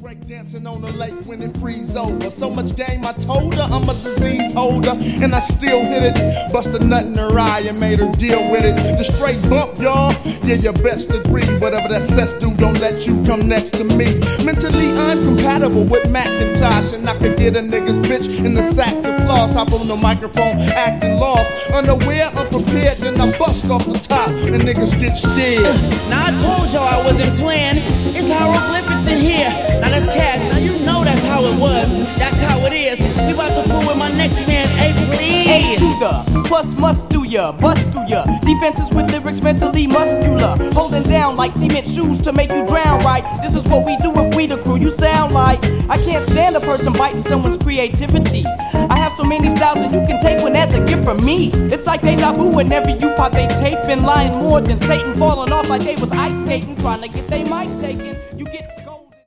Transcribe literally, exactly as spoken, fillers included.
Dancing on the lake when it freeze over. So much game I told her I'm a disease holder, and I still hit it. Bust a nut in her eye and made her deal with it. The straight bump, y'all. Yeah, you best agree. Whatever that cess do, don't let you come next to me. Mentally, I'm compatible with Macintosh, and I could get a nigga's bitch in the sack to floss. Hop on the microphone, acting lost, unaware, unprepared. Then I bust off the top, and niggas get scared. Now I told y'all I wasn't playing. It's hieroglyphics in here. Now that's cash. Now you know that's how it was. That's how it is. We about to fool with my next man, A, please. A to the plus must do ya, bust through ya. Defenses with lyrics mentally muscular. Holding down like cement shoes to make you drown right. This is what we do if we the crew you sound like. I can't stand a person biting someone's creativity. I have so many styles and you can take one as a gift from me. It's like deja vu whenever you pop they tape. Been lying more than Satan falling off like they was ice skating. Trying to get they mic taken. You get scarred.